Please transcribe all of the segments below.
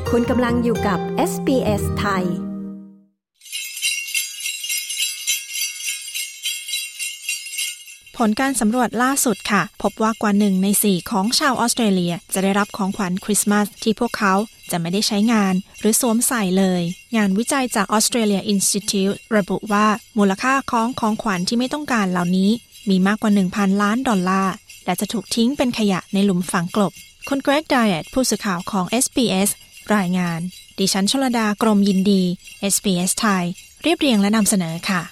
คุณกำลังอยู่กับ SBS ไทยผลการสำรวจล่าสุดค่ะพบว่ากว่า1 ใน 4ของชาวออสเตรเลียจะได้รับของขวัญคริสต์มาสที่พวกเขาจะไม่ได้ใช้งานหรือสวมใส่เลยงานวิจัยจาก Australia Institute ระบุว่ามูลค่าของขวัญที่ไม่ต้องการเหล่านี้มีมากกว่า $1,000 ล้านและจะถูกทิ้งเป็นขยะในหลุมฝังกลบคุณเกรก ไดเอตผู้สื่อข่าวของ SBS รายงานดิฉันชลดากรมยินดี SBS ไทยเรียบเรียงและนำเสนอค่ะ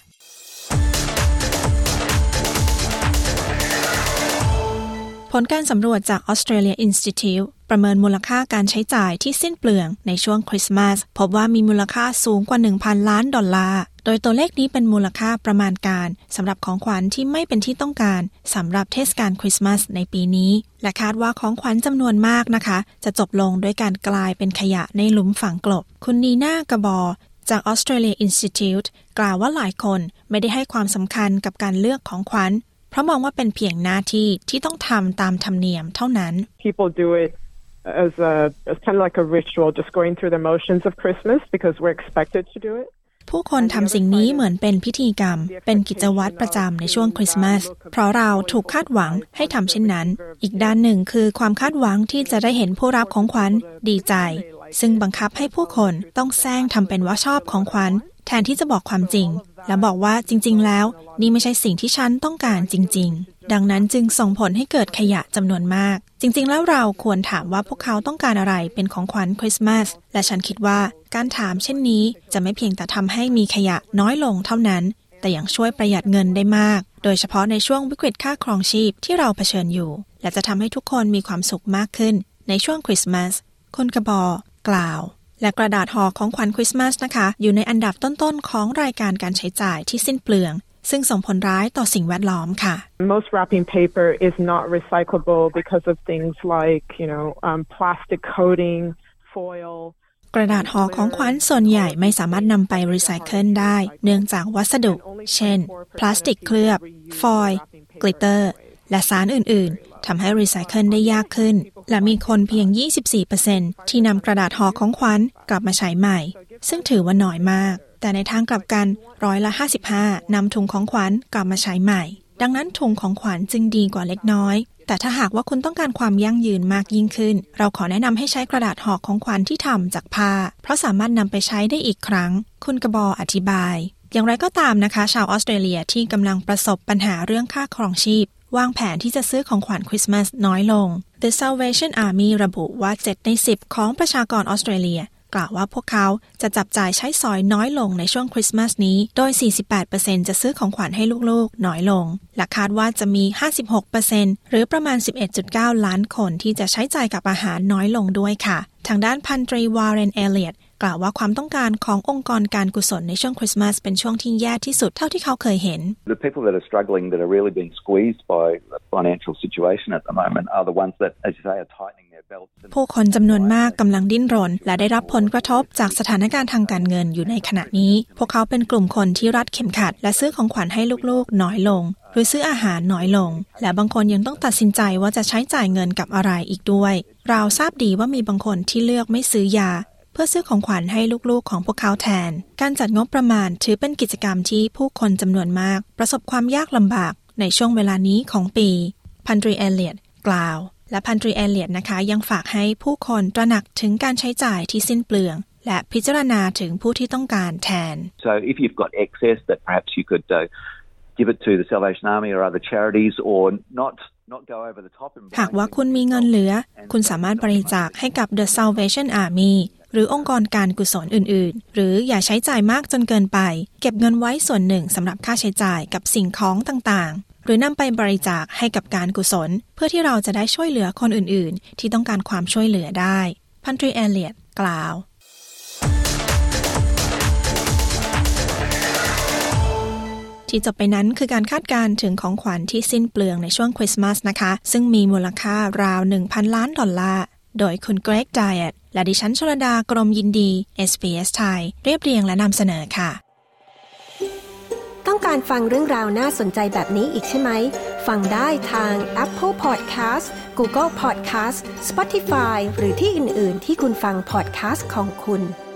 ผลการสำรวจจาก Australia Institute ประเมินมูลค่าการใช้จ่ายที่สิ้นเปลืองในช่วงคริสต์มาสพบว่ามีมูลค่าสูงกว่า $1,000 ล้านโดยตัวเลขนี้เป็นมูลค่าประมาณการสำหรับของขวัญที่ไม่เป็นที่ต้องการสำหรับเทศกาลคริสต์มาสในปีนี้และคาดว่าของขวัญจำนวนมากนะคะจะจบลงด้วยการกลายเป็นขยะในหลุมฝังกลบคุณนีน่ากะบอจาก Australia Institute กล่าวว่าหลายคนไม่ได้ให้ความสำคัญกับการเลือกของขวัญเพราะมองว่าเป็นเพียงหน้าที่ที่ต้องทำตามธรรมเนียมเท่านั้น People do it as kind of like a ritual, just going through the motions of Christmas because we're expected to do it. ผู้คนทำสิ่งนี้เหมือนเป็นพิธีกรรมเป็นกิจวัตรประจำในช่วงคริสต์มาสเพราะเราถูกคาดหวังให้ทำเช่นนั้นอีกด้านหนึ่งคือความคาดหวังที่จะได้เห็นผู้รับของขวัญดีใจซึ่งบังคับให้ผู้คนต้องแซงทำเป็นว่าชอบของขวัญแทนที่จะบอกความจริงและบอกว่าจริงๆแล้วนี่ไม่ใช่สิ่งที่ฉันต้องการจริงๆดังนั้นจึงส่งผลให้เกิดขยะจำนวนมากจริงๆแล้วเราควรถามว่าพวกเขาต้องการอะไรเป็นของขวัญคริสต์มาสและฉันคิดว่าการถามเช่นนี้จะไม่เพียงแต่ทำให้มีขยะน้อยลงเท่านั้นแต่ยังช่วยประหยัดเงินได้มากโดยเฉพาะในช่วงวิกฤตค่าครองชีพที่เราเผชิญอยู่และจะทำให้ทุกคนมีความสุขมากขึ้นในช่วงคริสต์มาสคุณกระบอกล่าวและกระดาษห่อของขวัญคริสต์มาสนะคะอยู่ในอันดับต้นๆของรายการการใช้จ่ายที่สิ้นเปลืองซึ่งส่งผลร้ายต่อสิ่งแวดล้อมค่ะ Most wrapping paper is not recyclable because of things like, plastic coating, foil. กระดาษห่อของขวัญส่วนใหญ่ไม่สามารถนำไปรีไซเคิลได้เนื่องจากวัสดุเช่นพลาสติกเคลือบฟอยล์กลิตเตอร์และสารอื่นๆทำให้รีไซเคิลได้ยากขึ้นและมีคนเพียง 24% ที่นำกระดาษห่อของขวัญกลับมาใช้ใหม่ซึ่งถือว่าน้อยมากแต่ในทางกลับกัน55%นำถุงของขวัญกลับมาใช้ใหม่ดังนั้นถุงของขวัญจึงดีกว่าเล็กน้อยแต่ถ้าหากว่าคุณต้องการความยั่งยืนมากยิ่งขึ้นเราขอแนะนำให้ใช้กระดาษห่อของขวัญที่ทำจากผ้าเพราะสามารถนำไปใช้ได้อีกครั้งคุณกระบออธิบายอย่างไรก็ตามนะคะชาวออสเตรเลียที่กำลังประสบปัญหาเรื่องค่าครองชีพวางแผนที่จะซื้อของขวัญคริสต์มาสน้อยลง The Salvation Army ระบุว่า7 ใน 10ของประชากรออสเตรเลียกล่าวว่าพวกเขาจะจับจ่ายใช้สอยน้อยลงในช่วงคริสต์มาสนี้โดย 48% จะซื้อของขวัญให้ลูกๆน้อยลงและคาดว่าจะมี 56% หรือประมาณ 11.9 ล้านคนที่จะใช้จ่ายกับอาหารน้อยลงด้วยค่ะทางด้านพันตรีวาร์เรนเอเลียตกล่าวว่าความต้องการขององค์กรการกุศลในช่วงคริสต์มาสเป็นช่วงที่แย่ที่สุดเท่าที่เขาเคยเห็น The people that are struggling that are really being squeezed by the financial situation at the moment are the ones that as you say are tightening their belts ผู้คนจำนวนมากกำลังดิ้นรนและได้รับผลกระทบจากสถานการณ์ทางการเงินอยู่ในขณะนี้พวกเขาเป็นกลุ่มคนที่รัดเข็มขัดและซื้อของขวัญให้ลูกๆน้อยลงหรือซื้ออาหารน้อยลงและบางคนยังต้องตัดสินใจว่าจะใช้จ่ายเงินกับอะไรอีกด้วยเราทราบดีว่ามีบางคนที่เลือกไม่ซื้อยาเพื่อซื้อของขวัญให้ลูกๆของพวกเขาแทนการจัดงบประมาณถือเป็นกิจกรรมที่ผู้คนจำนวนมากประสบความยากลำบากในช่วงเวลานี้ของปีพันตรีเอเลียตกล่าวและพันตรีเอเลียตนะคะยังฝากให้ผู้คนตระหนักถึงการใช้จ่ายที่สิ้นเปลืองและพิจารณาถึงผู้ที่ต้องการแทน So if you've got excess that perhaps you could give it to the Salvation Army or other charities or not go over the top หากว่าคุณมีเงินเหลือคุณสามารถบริจาคให้กับ The Salvation Armyหรือองค์กรการกุศลอื่นๆหรืออย่าใช้จ่ายมากจนเกินไปเก็บเงินไว้ส่วนหนึ่งสำหรับค่าใช้จ่ายกับสิ่งของต่างๆหรือนำไปบริจาคให้กับการกุศลเพื่อที่เราจะได้ช่วยเหลือคนอื่นๆที่ต้องการความช่วยเหลือได้พันตรีเอเลียตกล่าวที่จบไปนั้นคือการคาดการณ์ถึงของขวัญที่สิ้นเปลืองในช่วงคริสต์มาสนะคะซึ่งมีมูลค่าราว $1,000 ล้านโดยคุณเกรก ไดเอตและดิฉันชลดากรมยินดี SBS ไทยเรียบเรียงและนำเสนอค่ะต้องการฟังเรื่องราวน่าสนใจแบบนี้อีกใช่ไหมฟังได้ทาง Apple Podcast Google Podcast Spotify หรือที่อื่นๆที่คุณฟัง podcast ของคุณ